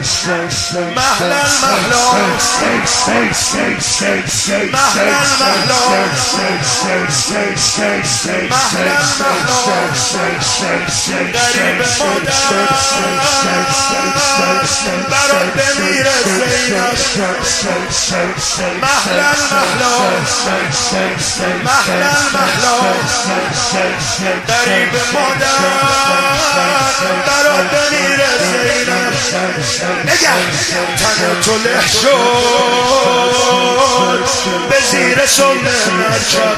محلا محلا محلا غریب مادر برات بمیره زینب محلا محلا محلا محلا غریب مادر برات بمیره زینب نگه تن تو له شد به زیر سم مرکب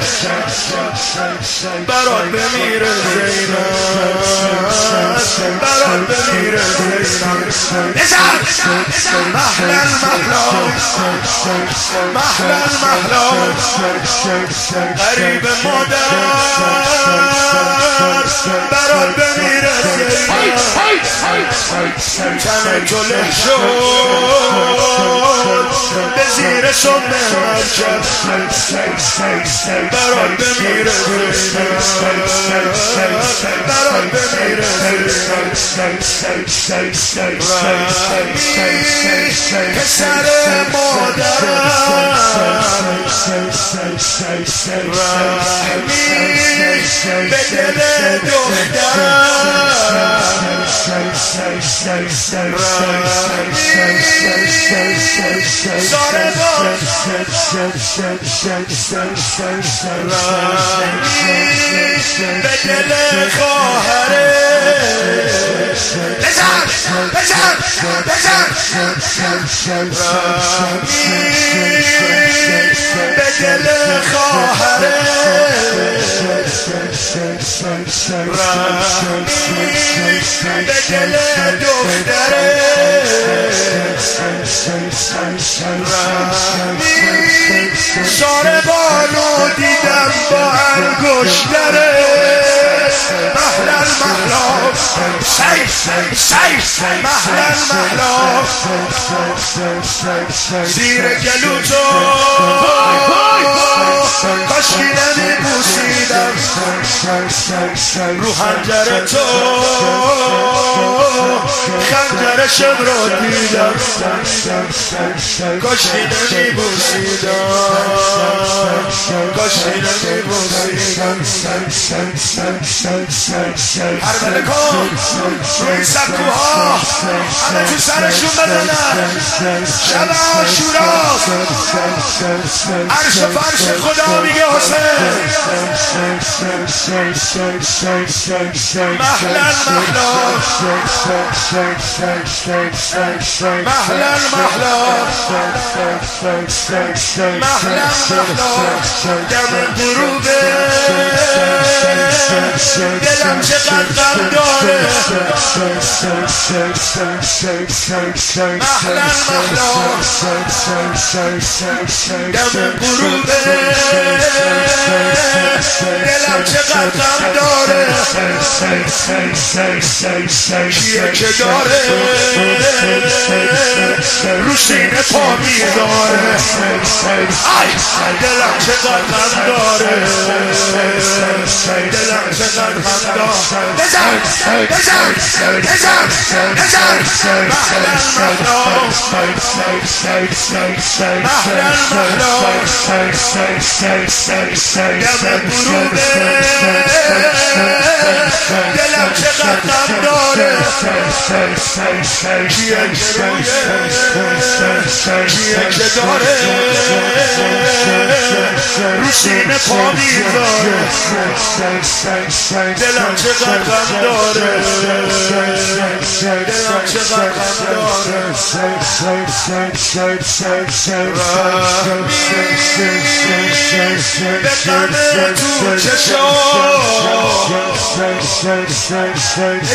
برات بمیره زینب برات بمیره زینب نزار محلا محلا محلا محلا غریب مادر برات بمیره زینب تن تو له شد به زیر سم مرکب برات بمیره زینب برات بمیره پسر مادرم رحمی به دل دخترم به دل خواهره بزن بزن بزن به دل خواهره به دل دختره ساره بانو دیدم با انگشتره محلا محلا سیف سیف محلا محلا زیر گلو تو کاشکی نمیبوسیدم رو خنجر تو خنجرشم رو دیدم کاشکی نمیبوسیدم کاشکی نمیبوسیدم هر ملکان روی سکوها همه تو سرشون بزنن شب عاشوراست عرش و فرش خدا میگه حسین محلا محلا محلا محلا محلا محلا دم غروبه دلم چقدر غم داره محلا محلا دم غروبه دلم چقدر غم داره کیه که داره رو سینه پا میذاره دلم چقدر غم داره دلم چقدر غم داره بزن بزن بزن بزن محلا محلا محلا محلا دم غروبه دلم چقدر غم داره کیه که رویه کیه که داره رو سینه پا میذاره دلم چقدر غم داره دلم چقدر غم داره به غم تو چشام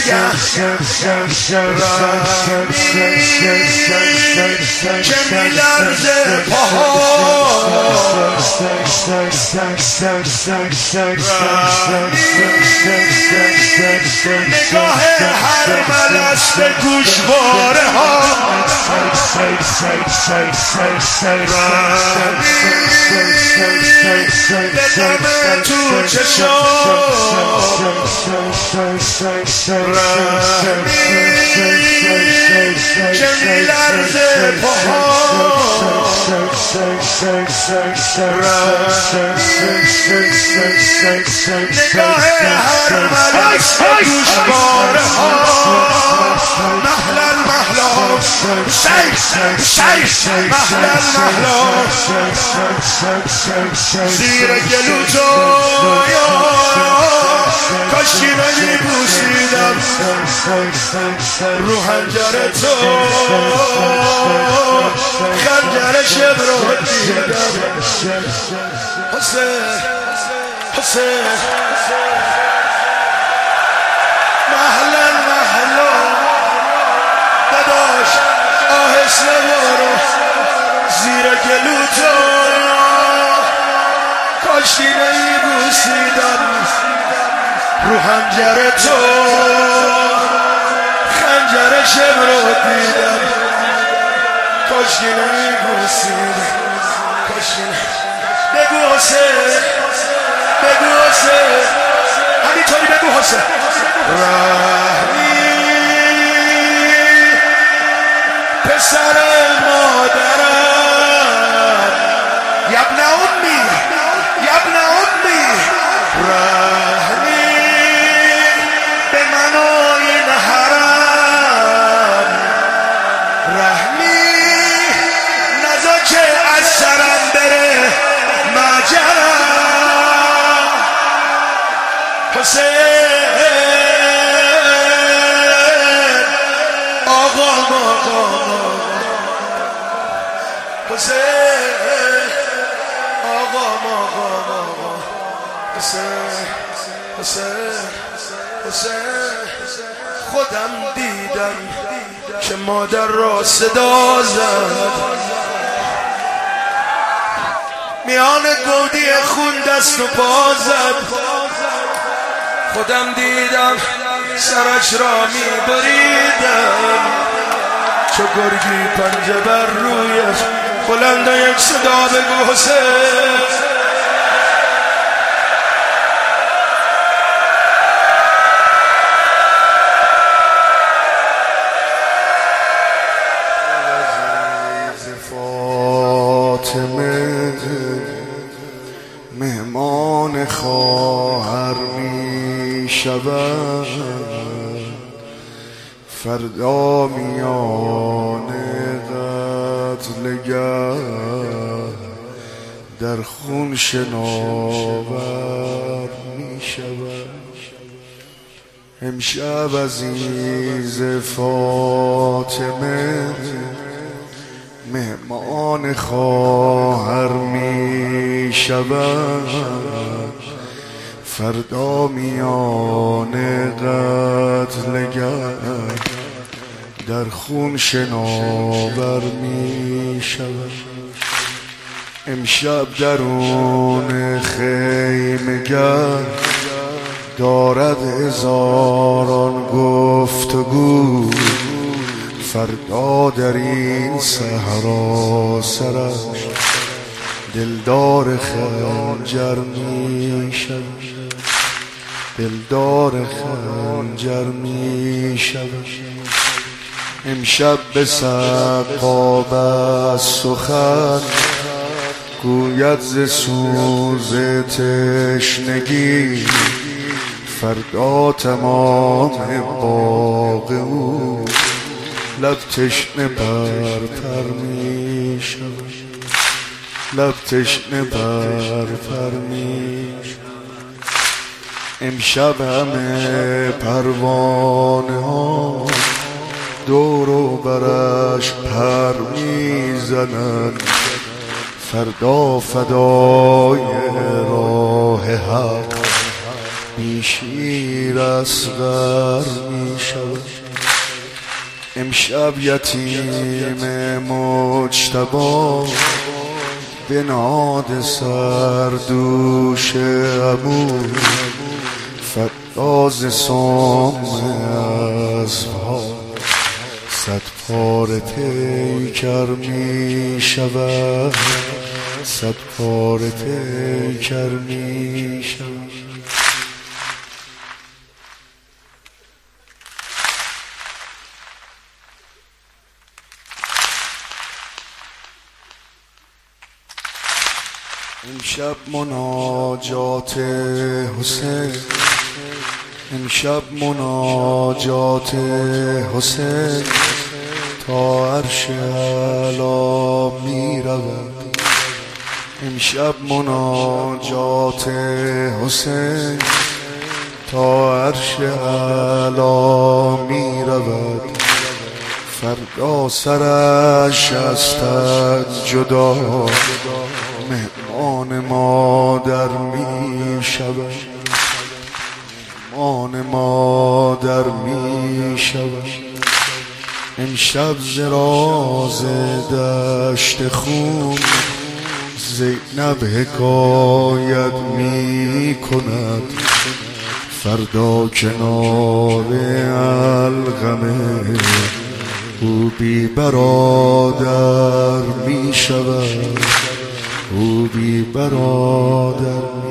که میلرزه پاها نگاه هر ملس به گوشواره ها بدم تو چشام که میلرزه پاهام نگاه هر ملک گوشواره ها محلل محلا محلل زیر گلو تو کاشکی نمیبوسیدم رو حنجر تو خنجر شب رو دیدم حسین محلل محلا داداش آهسته برو زیر گلو تو کاشکی نمیبوسیدم رو حنجر تو خنجر شب رو دیدم کاشکی نمیبوسیدم بگو حسین همینطوری بگو حسین رحمی پسر مادرم یبن امی رحمی به من و این حرم رحمی نزا که از سرم بره مجرم حسین آقا حسین آقا حسین خودم دیدم که مادر را صدا زد میان گودی خون دست و پا زد خودم دیدم سرش را میبریدم چو گرگی پنجه بر رویش بلند و یک صدا بگو حسین مهمان خواهر می شود فردا میان قتلگر در خون شناور می شود امشب عزیز فاطمه مهمان خواهر می شود فردا میان قتلگر در خون شناور می شود امشب درون خیمه‌گر دارد هزاران گفتگو فردا در این صحرا سرش دلدار خنجر می شود امشب به سقا بس سخن گوید ز سوز تشنگی فردا تمام باغ او لب تشنه برتر می شود امشب همه پروانه ها دور و برش پر می زنند فردا فدای راه حق بی شیر اصغر می شود امشب یتیم مجتبی بناد سردوش عمو فراز سام اسبها صد پاره پیکر می شود، صد پاره پیکر می شود. امشب مناجات حسین، امشب مناجات حسین تا عرش اعلی می رود. امشب مناجات حسین تا عرش اعلی می رود. فردا سرش از جدا مهمان مادر می شود، مهمان مادر می شود. امشب ز راز دشت خون زینب حکایت می کند. فردا کنار القمه او بی برادر می شود، او بی برادر